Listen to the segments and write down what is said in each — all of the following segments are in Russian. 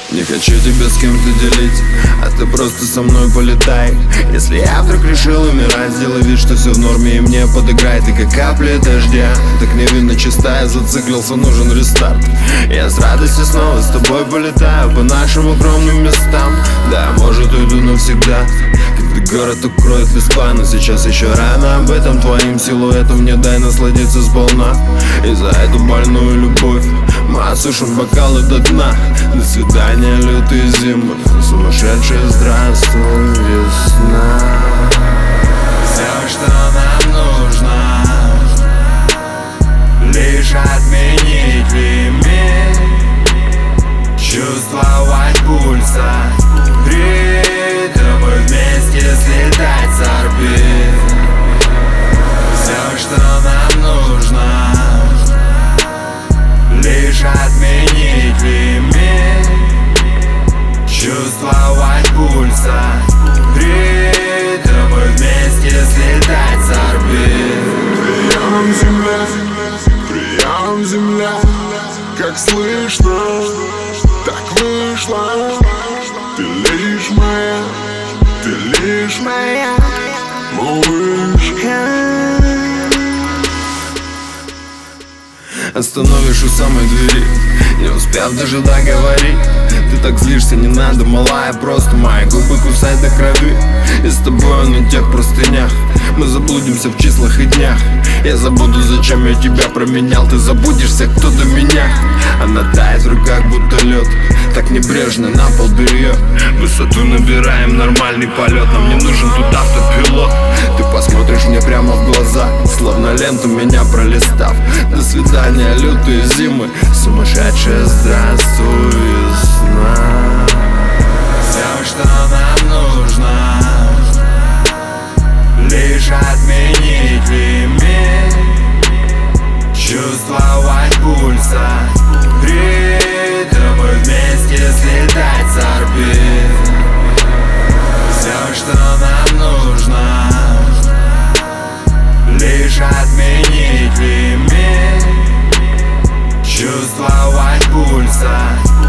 Не хочу тебя с кем-то делить, а ты просто со мной полетай. Если я вдруг решил умирать, сделай вид, что все в норме и мне подыграй. Ты как капли дождя, так невинно чистая, зациклился, нужен рестарт. Я с радостью снова с тобой полетаю по нашим огромным местам. Да, может уйду навсегда, когда город укроет листва, но сейчас еще рано об этом. Твоим силуэтом мне дай насладиться сполна. И за эту больную любовь мы осушим бокалы до дна. До свидания, лютые зимы, сумасшедшая здравствуй, весна. Все, что нам нужно, лишь отменить лимит, чувствовать пульса, ритм и вместе слетать с орбит. Все, что нам нужно, лишь отменить лимит, чувствовать пульса, ритм и вместе слетать с орбит. Прием, земля, прием, земля, как слышно, так вышло. Ты лишь моя, ты лишь моя малышка. Остановишь у самой двери, не успев даже договорить. Ты так злишься, не надо, малая, просто мои губы кусай до крови. И с тобой на тех простынях мы заблудимся в числах и днях. Я забуду, зачем я тебя променял. Ты забудешься, кто до меня. Она тает в руках, будто лед, так небрежно на пол белье. Высоту набираем, нормальный полет, нам не нужен тут автопилот. Ты посмотришь мне прямо в глаза, словно ленту меня пролистав. До свидания, лютые зимы, сумасшедшая здравствуй, весна. Все, что нам нужно, лишь отменить лимит, чувствовать пульса, ритм и вместе слетать с орбит. Все, что нам нужно, лишь отменить лимит, чувствовать пульса,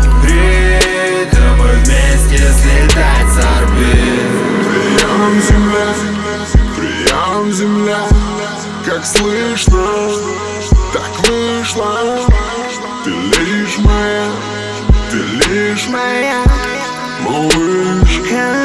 ритм и вместе слетать с орбит. Прием, земля, прием, земля, как слышно, так вышло. Ты лишь моя, ты лишь моя малышка.